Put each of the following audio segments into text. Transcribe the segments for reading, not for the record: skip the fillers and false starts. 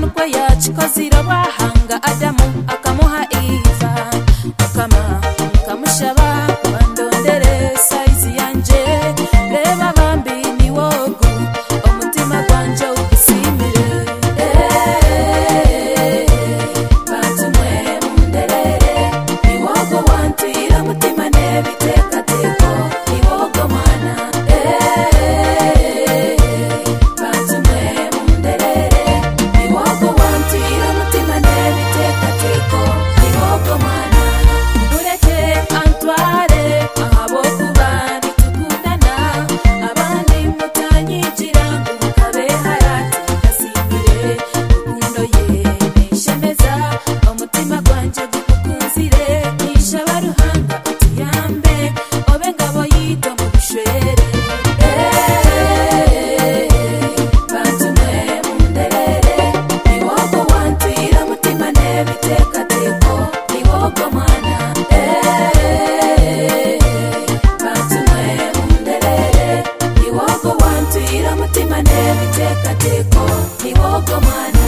kwe yakikozira bwahanga Adamu akamuha Eva Mukama kamushaba bandondere saizi yanje reba bambi ni wogu omutima gwanje ugusimire bantu mwe munderere ni wogo wantira mutima nebiteekateko ni wogo mwana bantu mwe munderere ni wogo wantira mutima nebiteekateko ni wogo mwana mureke antware ahabokuba nitukundana abandi mutanyinjira ngo mukabe harati gasimire rukundo ye nishemeza omutima gwanje gukunzire nishaba ruhanga utuyambe obe ngabo yito mu bushwere bantu mwe munderere ni wogo wantira mutima nebiteekateko ni wogo mwana bantu mwe munderere ni wogo wantira mutima nebiteekateko ni wogo mwana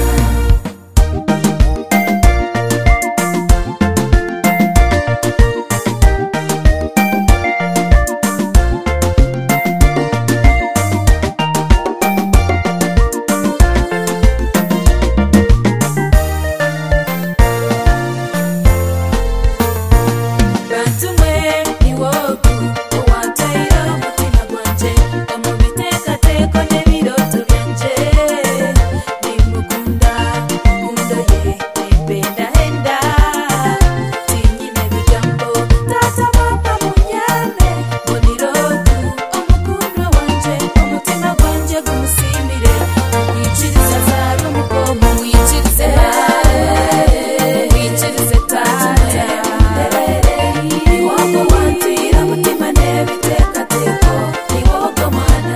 bantu mwe ni wogu owantayira omutima gwanje omubiteekateko n'ebiroto byanje nimukunda mukundo ye nempendahenda tinyime bigambo taata baba munyame mbonirogu omukundo wanje omutima gwanje gumusiimire mwikiriza zaala omukomo mwikirize mwikirize taata ni wogo wantira mutima nebiteekateko ni wogo mwana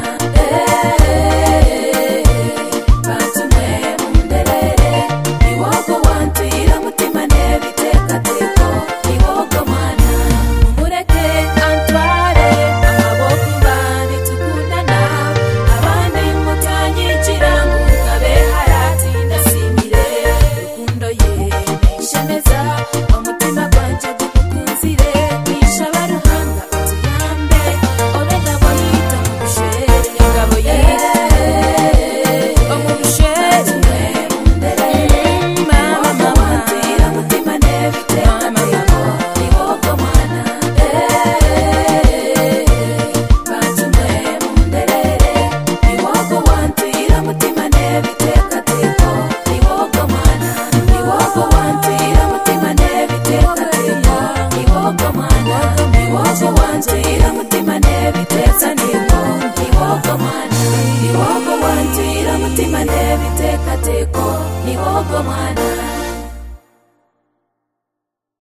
bantu mwe munderere ni wogo wantira mutima nebiteekateko ni wogo mwana mumureke antware ahabokuba nitukundana abandi mutanyinjira ngo mukabe harati ndasimire rukundo ye nishemeza omutima gwanje gukunzire nishaba ruhanga utuyambe obe ngabo yita mu bushwere ngabo yita omu bushwere mama wantira mutima nebiteekateko ni wogo mwana bantu mwe munderere ni wogo wantira mutima nebiteekateko ni wogo mwana ni wogo wantira mutima nebiteekateko ni wogo mwana ni wogo wantira mutima nebiteekateko ni wogo mwana ni wogo wantira mutima nebiteekateko ni wogo mwana